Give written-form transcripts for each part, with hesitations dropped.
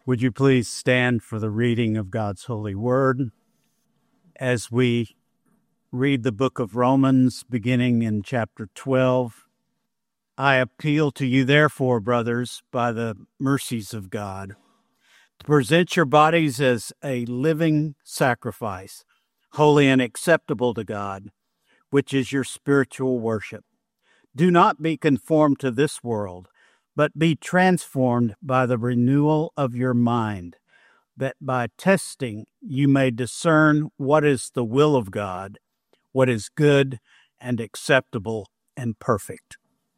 Would you please stand for the reading of God's holy word as we read the book of Romans, beginning in chapter 12. I appeal to you, therefore, brothers, by the mercies of God, to present your bodies as a living sacrifice, holy and acceptable to God, which is your spiritual worship. Do not be conformed to this world, but be transformed by the renewal of your mind, that by testing you may discern what is the will of God, what is good and acceptable and perfect.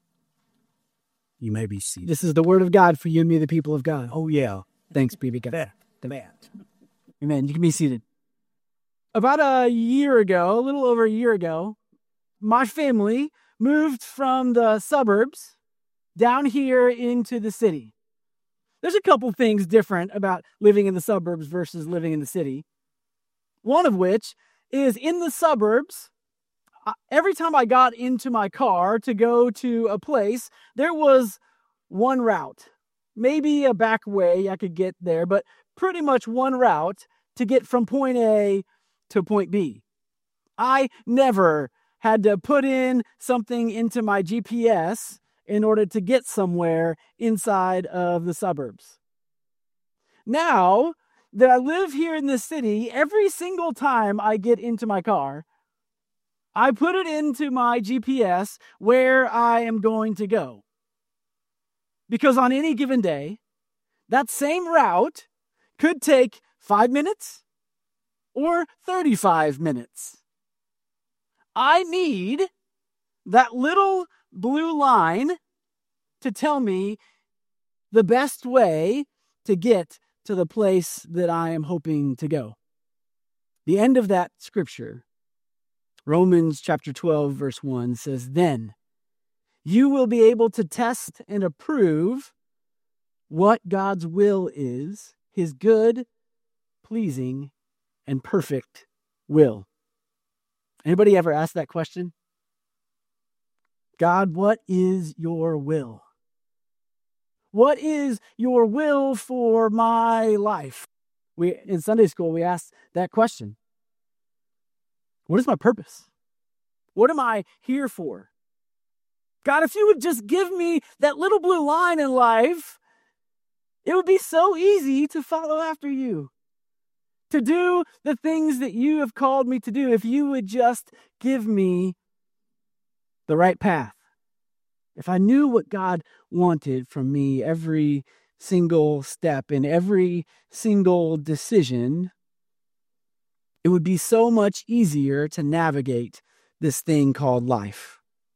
You may be seated. This is the word of God for you and me, the people of God. Oh, yeah. Thanks be to God. That. Amen. You can be seated. About a little over a year ago, my family moved from the suburbs down here into the city. There's a couple things different about living in the suburbs versus living in the city. One of which is in the suburbs, every time I got into my car to go to a place, there was one route. Maybe a back way I could get there, but pretty much one route to get from point A to point B. I never had to put in something into my GPS in order to get somewhere inside of the suburbs. Now that I live here in the city, every single time I get into my car, I put it into my GPS where I am going to go. Because on any given day, that same route could take 5 minutes or 35 minutes. I need that little blue line to tell me the best way to get to the place that I am hoping to go. The end of that scripture, Romans chapter 12, verse 1 says, "Then you will be able to test and approve what God's will is, his good, pleasing, and perfect will." Anybody ever ask that question? God, what is your will? What is your will for my life? In Sunday school, we asked that question. What is my purpose? What am I here for? God, if you would just give me that little blue line in life, it would be so easy to follow after you, to do the things that you have called me to do, if you would just give me the right path. If I knew what God wanted from me every single step and every single decision, it would be so much easier to navigate this thing called life.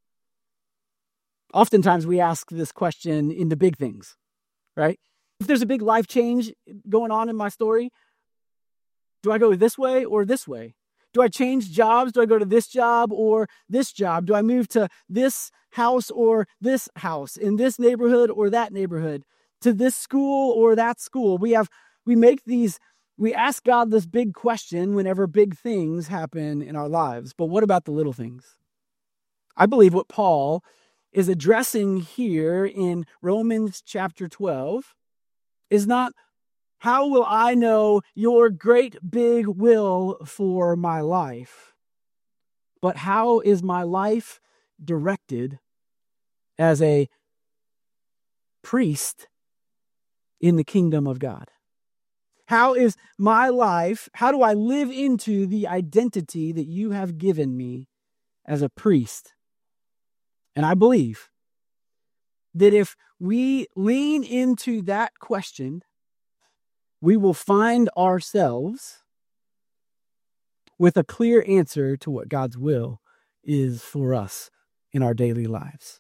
Oftentimes we ask this question in the big things, right? If there's a big life change going on in my story, do I go this way or this way? Do I change jobs? Do I go to this job or this job? Do I move to this house or this house, in this neighborhood or that neighborhood, to this school or that school? We ask God this big question whenever big things happen in our lives. But what about the little things? I believe what Paul is addressing here in Romans chapter 12 is not, how will I know your great big will for my life? But how is my life directed as a priest in the kingdom of God? How is my life, how do I live into the identity that you have given me as a priest? And I believe that if we lean into that question, we will find ourselves with a clear answer to what God's will is for us in our daily lives.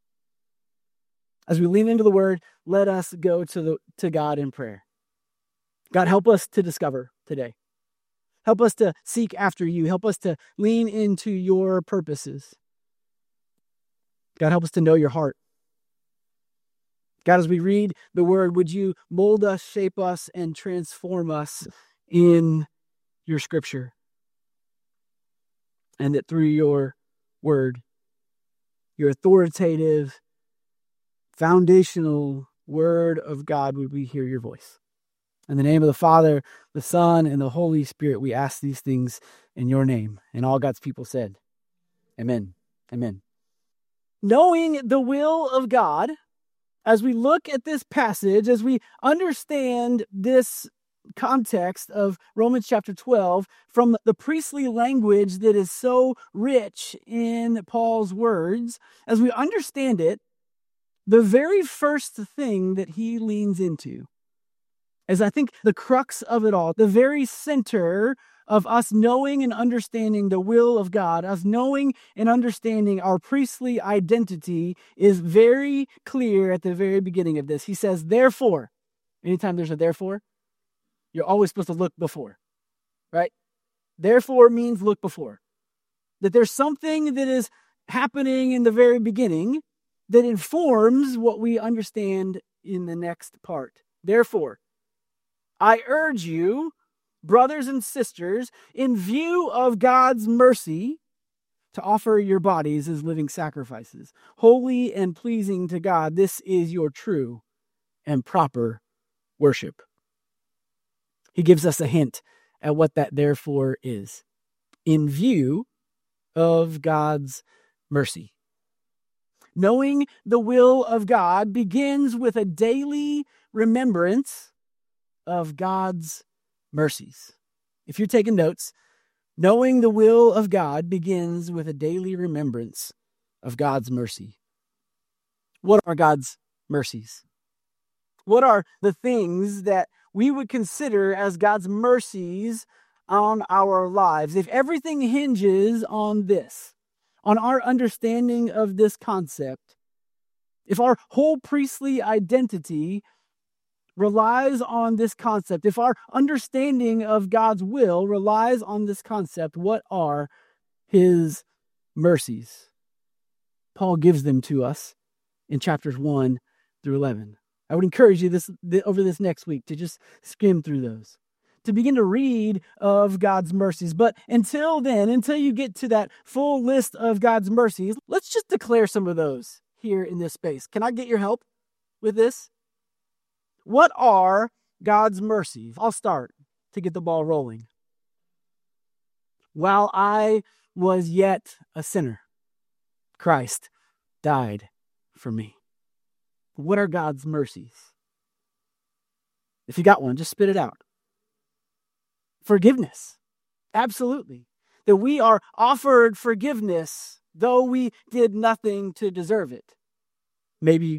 As we lean into the word, let us go to God in prayer. God, help us to discover today. Help us to seek after you. Help us to lean into your purposes. God, help us to know your heart. God, as we read the word, would you mold us, shape us, and transform us in your scripture? And that through your word, your authoritative, foundational word of God, would we hear your voice? In the name of the Father, the Son, and the Holy Spirit, we ask these things in your name. And all God's people said, Amen. Amen. Knowing the will of God, as we look at this passage, as we understand this context of Romans chapter 12 from the priestly language that is so rich in Paul's words, as we understand it, the very first thing that he leans into is, I think, the crux of it all, the very center of us knowing and understanding the will of God, us knowing and understanding our priestly identity is very clear at the very beginning of this. He says, therefore, anytime there's a therefore, you're always supposed to look before, right? Therefore means look before. That there's something that is happening in the very beginning that informs what we understand in the next part. Therefore, I urge you, brothers and sisters, in view of God's mercy, to offer your bodies as living sacrifices, holy and pleasing to God. This is your true and proper worship. He gives us a hint at what that therefore is. In view of God's mercy. Knowing the will of God begins with a daily remembrance of God's mercies. If you're taking notes, knowing the will of God begins with a daily remembrance of God's mercy. What are God's mercies? What are the things that we would consider as God's mercies on our lives? If everything hinges on this, on our understanding of this concept, if our whole priestly identity relies on this concept, if our understanding of God's will relies on this concept, what are his mercies? Paul gives them to us in chapters 1 through 11. I would encourage you over this next week to just skim through those, to begin to read of God's mercies. But until then, until you get to that full list of God's mercies, let's just declare some of those here in this space. Can I get your help with this? What are God's mercies? I'll start to get the ball rolling. While I was yet a sinner, Christ died for me. What are God's mercies? If you got one, just spit it out. Forgiveness. Absolutely. That we are offered forgiveness, though we did nothing to deserve it. Maybe.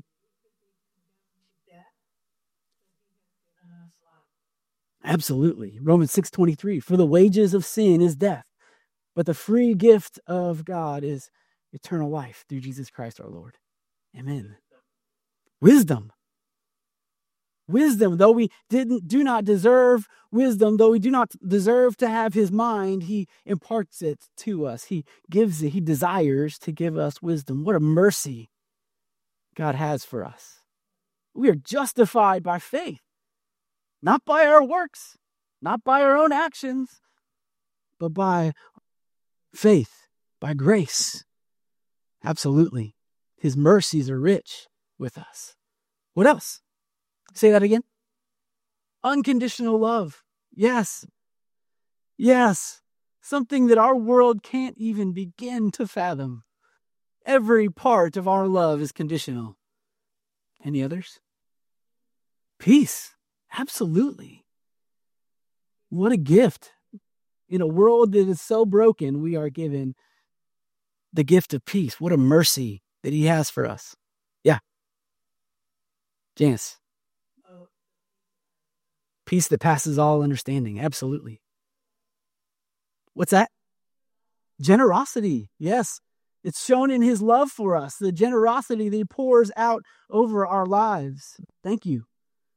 Absolutely. Romans 6:23, for the wages of sin is death, but the free gift of God is eternal life through Jesus Christ our Lord. Amen. Wisdom. Wisdom, though we do not deserve wisdom, though we do not deserve to have his mind, he imparts it to us. He gives it. He desires to give us wisdom. What a mercy God has for us. We are justified by faith, not by our works, not by our own actions, but by faith, by grace. Absolutely. His mercies are rich with us. What else? Say that again. Unconditional love. Yes. Yes. Something that our world can't even begin to fathom. Every part of our love is conditional. Any others? Peace. Absolutely. What a gift. In a world that is so broken, we are given the gift of peace. What a mercy that he has for us. Yeah. Janice. Peace that passes all understanding. Absolutely. What's that? Generosity. Yes. It's shown in his love for us, the generosity that he pours out over our lives. Thank you.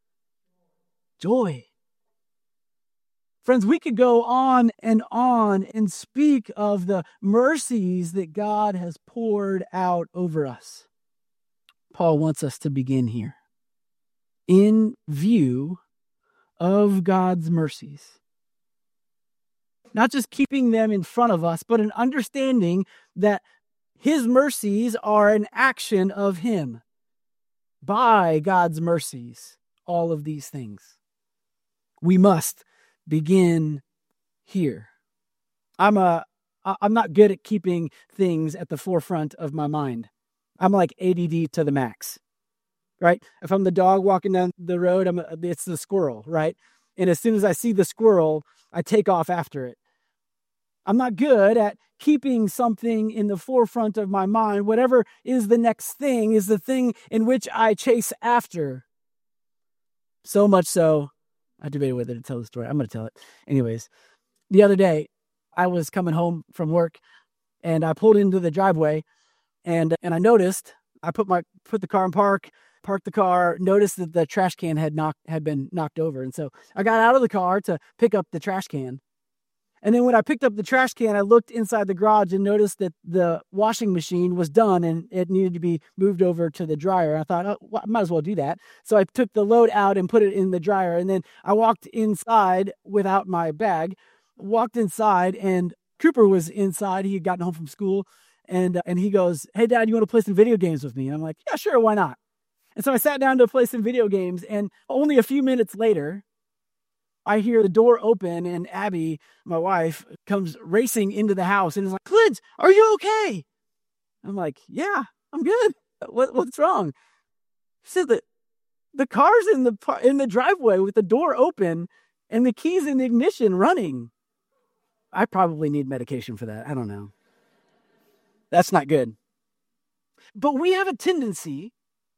Joy. Friends, we could go on and speak of the mercies that God has poured out over us. Paul wants us to begin here. In view of God's mercies. Not just keeping them in front of us, but an understanding that his mercies are an action of him. By God's mercies, all of these things. We must begin here. I'm not good at keeping things at the forefront of my mind. I'm like ADD to the max, right? If I'm the dog walking down the road, it's the squirrel, right? And as soon as I see the squirrel, I take off after it. I'm not good at keeping something in the forefront of my mind. Whatever is the next thing is the thing in which I chase after. So much so, I debated whether to tell the story. I'm going to tell it. Anyways, the other day, I was coming home from work, and I pulled into the driveway, and I noticed, I put the car in park, parked the car, noticed that the trash can had been knocked over. And so I got out of the car to pick up the trash can. And then when I picked up the trash can, I looked inside the garage and noticed that the washing machine was done and it needed to be moved over to the dryer. I thought, I might as well do that. So I took the load out and put it in the dryer. And then I walked inside without my bag, and Cooper was inside. He had gotten home from school and he goes, "Hey, Dad, you want to play some video games with me?" And I'm like, "Yeah, sure. Why not?" And so I sat down to play some video games, and only a few minutes later, I hear the door open and Abby, my wife, comes racing into the house and is like, "Clint, are you okay?" I'm like, "Yeah, I'm good. What's wrong?" She said that the car's in the driveway with the door open and the keys in the ignition running. I probably need medication for that. I don't know. That's not good. But we have a tendency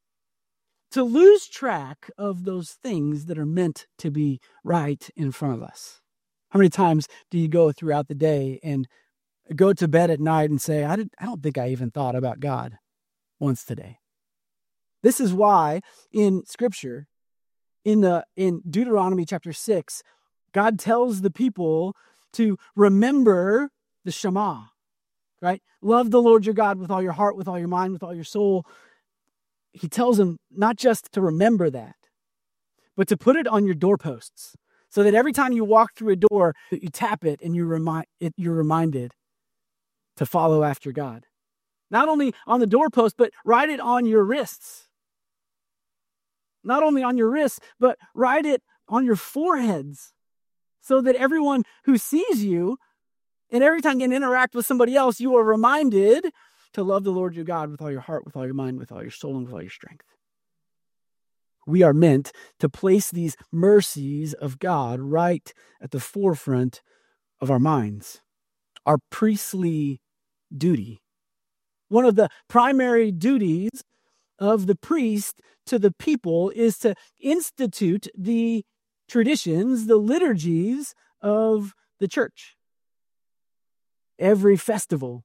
to lose track of those things that are meant to be right in front of us. How many times do you go throughout the day and go to bed at night and say, I don't think I even thought about God once today? This is why in Scripture, in Deuteronomy chapter 6, God tells the people to remember the Shema, right? Love the Lord your God with all your heart, with all your mind, with all your soul. He tells them not just to remember that, but to put it on your doorposts so that every time you walk through a door, you tap it and you're reminded to follow after God. Not only on the doorpost, but write it on your wrists. Not only on your wrists, but write it on your foreheads so that everyone who sees you and every time you interact with somebody else, you are reminded to love the Lord your God with all your heart, with all your mind, with all your soul, and with all your strength. We are meant to place these mercies of God right at the forefront of our minds. Our priestly duty. One of the primary duties of the priest to the people is to institute the traditions, the liturgies of the church. Every festival,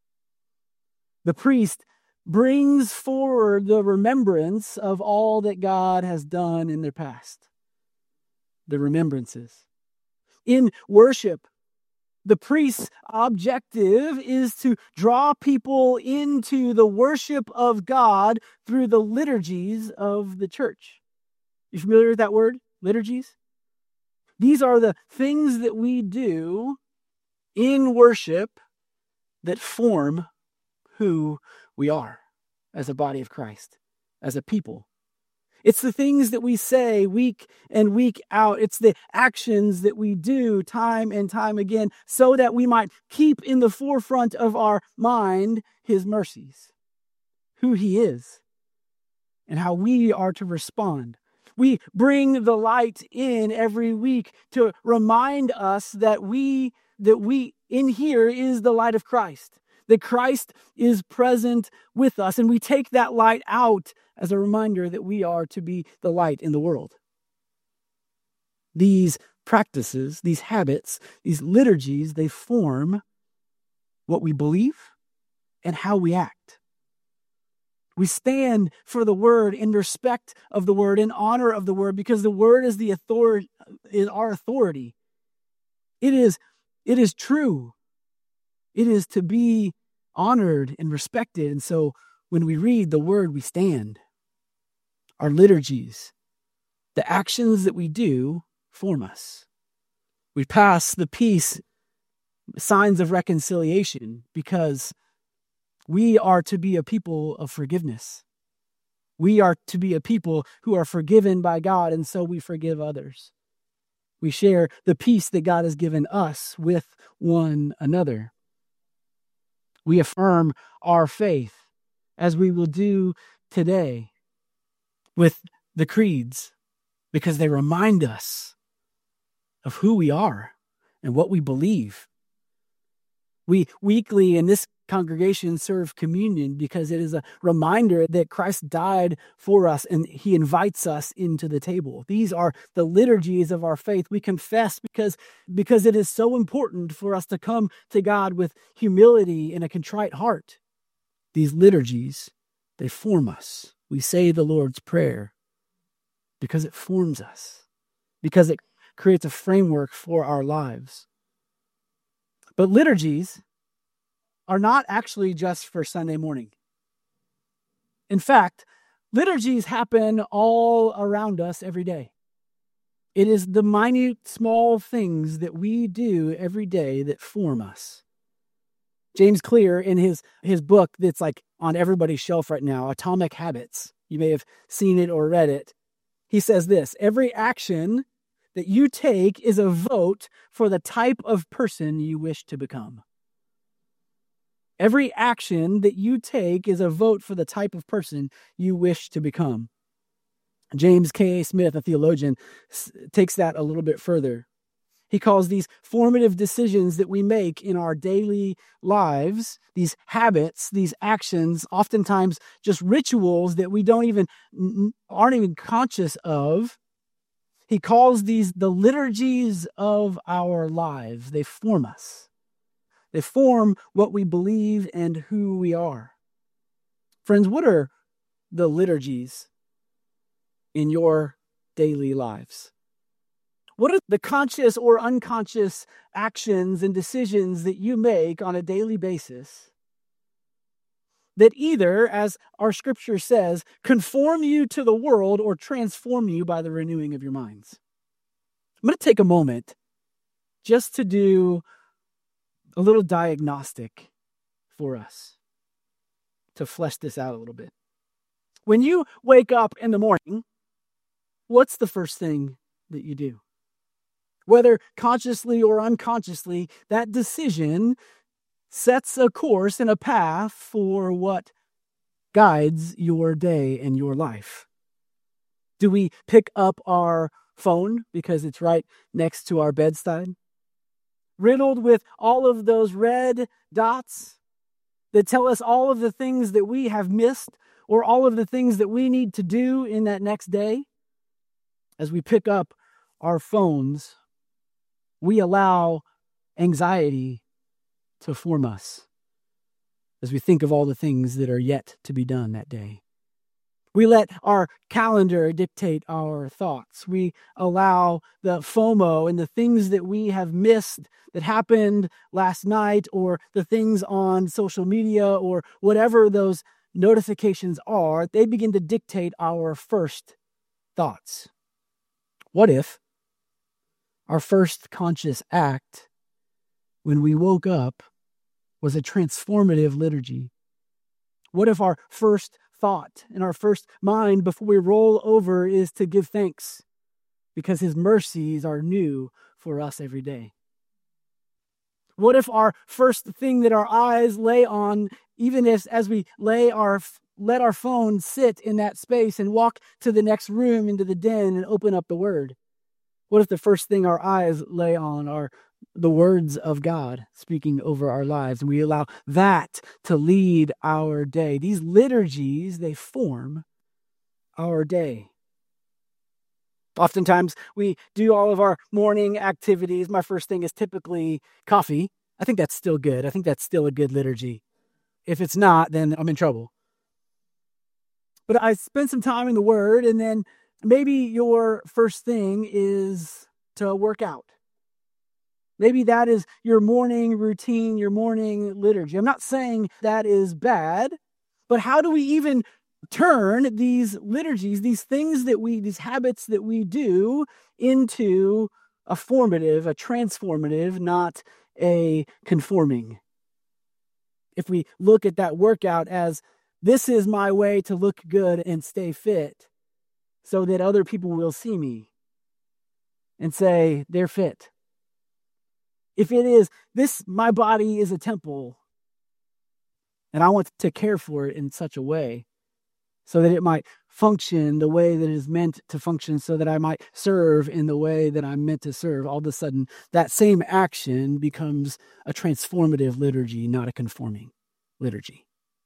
the priest brings forward the remembrance of all that God has done in their past. The remembrances. In worship, the priest's objective is to draw people into the worship of God through the liturgies of the church. You familiar with that word, liturgies? These are the things that we do in worship that form who we are as a body of Christ, as a people. It's the things that we say week and week out. It's the actions that we do time and time again so that we might keep in the forefront of our mind His mercies, who He is, and how we are to respond. We bring the light in every week to remind us that we in here is the light of Christ, that Christ is present with us, and we take that light out as a reminder that we are to be the light in the world. These practices, these habits, these liturgies, they form what we believe and how we act. We stand for the word in respect of the word, in honor of the word, because the word is the authority, is our authority. It is true. It is to be honored and respected. And so when we read the word, we stand. Our liturgies, the actions that we do, form us. We pass the peace signs of reconciliation because we are to be a people of forgiveness. We are to be a people who are forgiven by God, and so we forgive others. We share the peace that God has given us with one another. We affirm our faith, as we will do today with the creeds, because they remind us of who we are and what we believe. We weekly in this congregation serve communion because it is a reminder that Christ died for us and he invites us into the table. These are the liturgies of our faith. We confess because it is so important for us to come to God with humility and a contrite heart. These liturgies, they form us. We say the Lord's Prayer because it forms us, because it creates a framework for our lives. But liturgies are not actually just for Sunday morning. In fact, liturgies happen all around us every day. It is the minute, small things that we do every day that form us. James Clear, in his book that's like on everybody's shelf right now, Atomic Habits, you may have seen it or read it, he says this: every action that you take is a vote for the type of person you wish to become. Every action that you take is a vote for the type of person you wish to become. James K.A. Smith, a theologian, takes that a little bit further. He calls these formative decisions that we make in our daily lives, these habits, these actions, oftentimes just rituals that we aren't even conscious of. He calls these the liturgies of our lives. They form us. They form what we believe and who we are. Friends, what are the liturgies in your daily lives? What are the conscious or unconscious actions and decisions that you make on a daily basis that either, as our scripture says, conform you to the world or transform you by the renewing of your minds? I'm going to take a moment just to do a little diagnostic for us to flesh this out a little bit. When you wake up in the morning, what's the first thing that you do? Whether consciously or unconsciously, that decision sets a course and a path for what guides your day and your life. Do we pick up our phone because it's right next to our bedside, riddled with all of those red dots that tell us all of the things that we have missed or all of the things that we need to do in that next day? As we pick up our phones, we allow anxiety to form us as we think of all the things that are yet to be done that day. We let our calendar dictate our thoughts. We allow the FOMO and the things that we have missed that happened last night, or the things on social media, or whatever those notifications are, they begin to dictate our first thoughts. What if our first conscious act when we woke up was a transformative liturgy? What if our first thought and our first mind before we roll over is to give thanks because his mercies are new for us every day? What if our first thing that our eyes lay on, even as we let our phone sit in that space and walk to the next room into the den and open up the Word? What if the first thing our eyes lay on are the words of God speaking over our lives, and we allow that to lead our day? These liturgies, they form our day. Oftentimes, we do all of our morning activities. My first thing is typically coffee. I think that's still good. I think that's still a good liturgy. If it's not, then I'm in trouble. But I spend some time in the Word, and then maybe your first thing is to work out. Maybe that is your morning routine, your morning liturgy. I'm not saying that is bad, but how do we even turn these liturgies, these habits that we do, into a transformative, not a conforming? If we look at that workout as, this is my way to look good and stay fit so that other people will see me, and say, they're fit. If it is, my body is a temple, and I want to care for it in such a way so that it might function the way that it is meant to function, so that I might serve in the way that I'm meant to serve, all of a sudden, that same action becomes a transformative liturgy, not a conforming liturgy.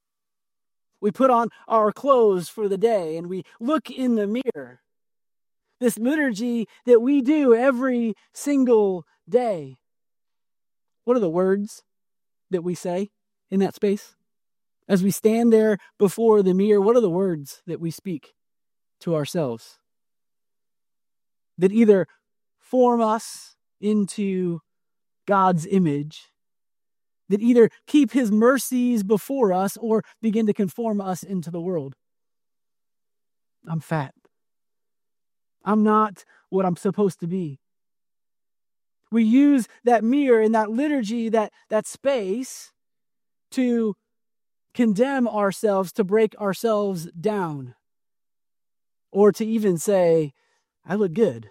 We put on our clothes for the day and we look in the mirror. This liturgy that we do every single day. What are the words that we say in that space? As we stand there before the mirror, what are the words that we speak to ourselves that either form us into God's image, that either keep his mercies before us or begin to conform us into the world? I'm fat. I'm not what I'm supposed to be. We use that mirror and that liturgy, that space, to condemn ourselves, to break ourselves down, or to even say, I look good.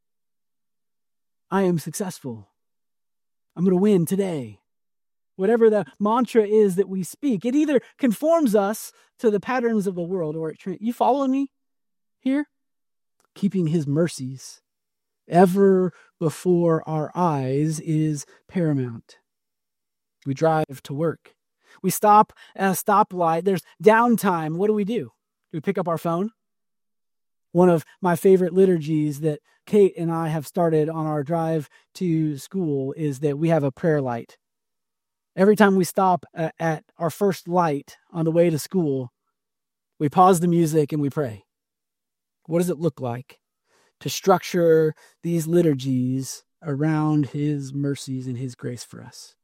I am successful. I'm going to win today. Whatever the mantra is that we speak, it either conforms us to the patterns of the world or you following me here? Keeping his mercies ever before our eyes is paramount. We drive to work. We stop at a stoplight. There's downtime. What do? Do we pick up our phone? One of my favorite liturgies that Kate and I have started on our drive to school is that we have a prayer light. Every time we stop at our first light on the way to school, we pause the music and we pray. What does it look like to structure these liturgies around his mercies and his grace for us?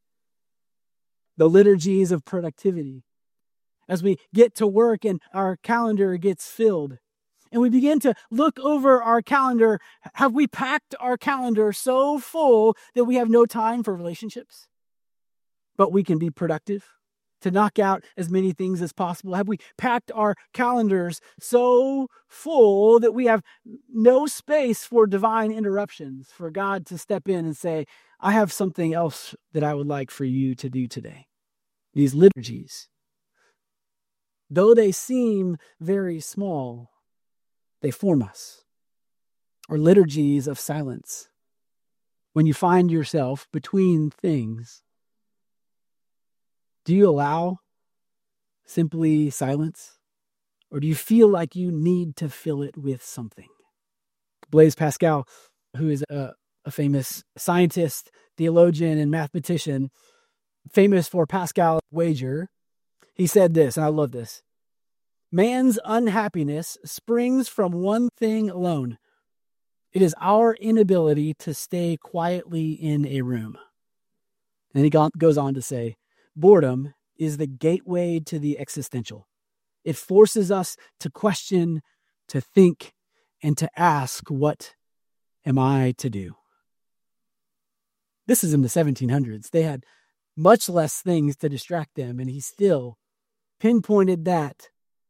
The liturgies of productivity. As we get to work and our calendar gets filled, and we begin to look over our calendar, have we packed our calendar so full that we have no time for relationships? But we can be productive to knock out as many things as possible? Have we packed our calendars so full that we have no space for divine interruptions, for God to step in and say, I have something else that I would like for you to do today? These liturgies, though they seem very small, they form us. Or liturgies of silence. When you find yourself between things, do you allow simply silence? Or do you feel like you need to fill it with something? Blaise Pascal, who is a famous scientist, theologian, and mathematician, famous for Pascal's wager, he said this, and I love this. Man's unhappiness springs from one thing alone. It is our inability to stay quietly in a room. And he goes on to say, boredom is the gateway to the existential. It forces us to question, to think, and to ask, what am I to do? This is in the 1700s. They had much less things to distract them, and he still pinpointed that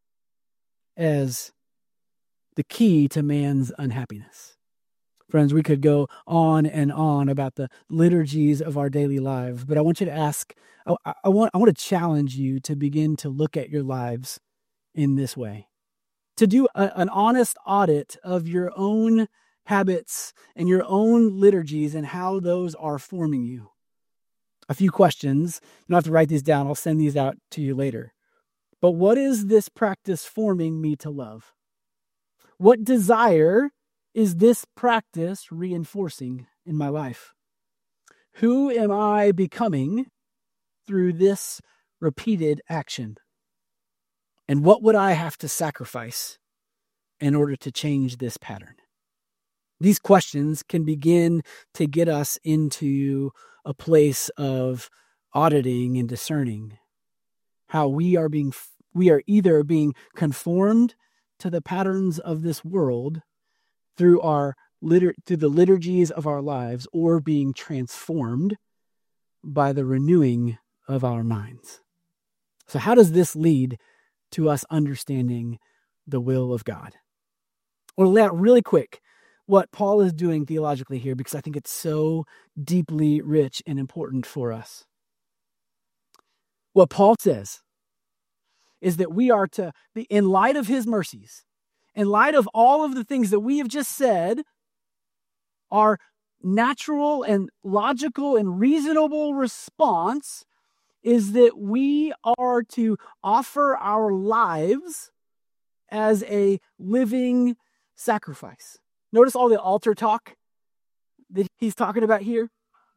as the key to man's unhappiness. Friends, we could go on and on about the liturgies of our daily lives, but I want you to ask, I want to challenge you to begin to look at your lives in this way, to do an honest audit of your own habits and your own liturgies and how those are forming you. A few questions. You don't have to write these down. I'll send these out to you later. But what is this practice forming me to love? What desire is this practice reinforcing in my life? Who am I becoming through this repeated action? And what would I have to sacrifice in order to change this pattern? These questions can begin to get us into a place of auditing and discerning how we are either being conformed to the patterns of this world through the liturgies of our lives, or being transformed by the renewing of our minds. So how does this lead to us understanding the will of God? Well, lay out really quick. what Paul is doing theologically here because I think it's so deeply rich and important for us. What Paul says is that we are to be, in light of his mercies, in light of all of the things that we have just said, our natural and logical and reasonable response is that we are to offer our lives as a living sacrifice. Notice all the altar talk that he's talking about here.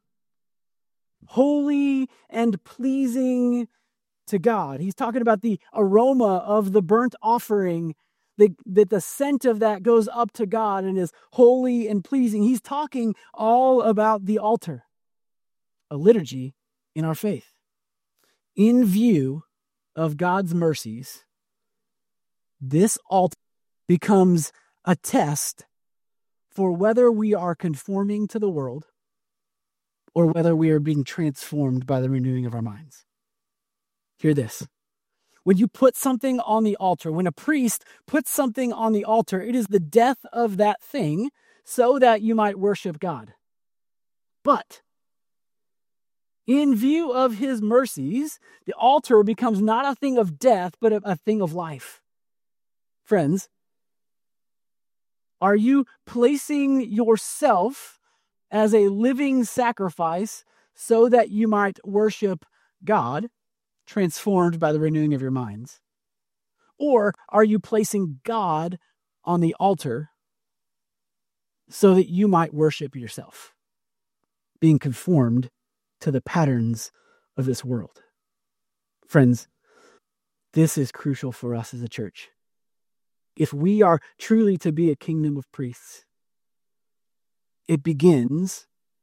Holy and pleasing to God. He's talking about the aroma of the burnt offering, that the scent of that goes up to God and is holy and pleasing. He's talking all about the altar, a liturgy in our faith. In view of God's mercies, this altar becomes a test for whether we are conforming to the world or whether we are being transformed by the renewing of our minds. Hear this. When you put something on the altar, when a priest puts something on the altar, it is the death of that thing so that you might worship God. But in view of his mercies, the altar becomes not a thing of death, but a thing of life. Friends, are you placing yourself as a living sacrifice so that you might worship God, transformed by the renewing of your minds? Or are you placing God on the altar so that you might worship yourself, being conformed to the patterns of this world? Friends, this is crucial for us as a church. If we are truly to be a kingdom of priests, it begins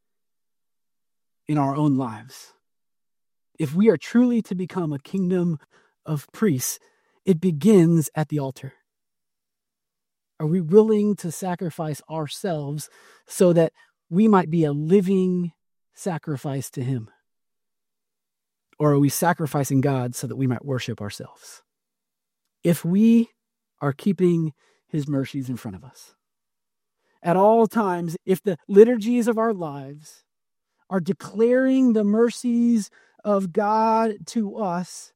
in our own lives. If we are truly to become a kingdom of priests, it begins at the altar. Are we willing to sacrifice ourselves so that we might be a living sacrifice to him? Or are we sacrificing God so that we might worship ourselves? If we are keeping his mercies in front of us at all times, if the liturgies of our lives are declaring the mercies of God to us,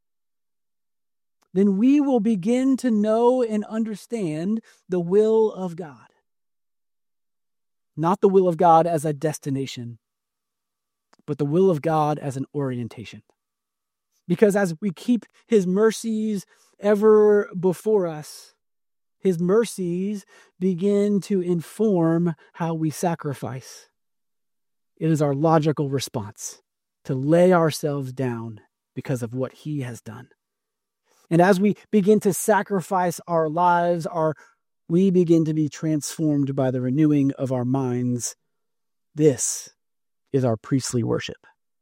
then we will begin to know and understand the will of God. Not the will of God as a destination, but the will of God as an orientation. Because as we keep his mercies ever before us, his mercies begin to inform how we sacrifice. It is our logical response to lay ourselves down because of what he has done. And as we begin to sacrifice our lives, we begin to be transformed by the renewing of our minds. This is our priestly worship.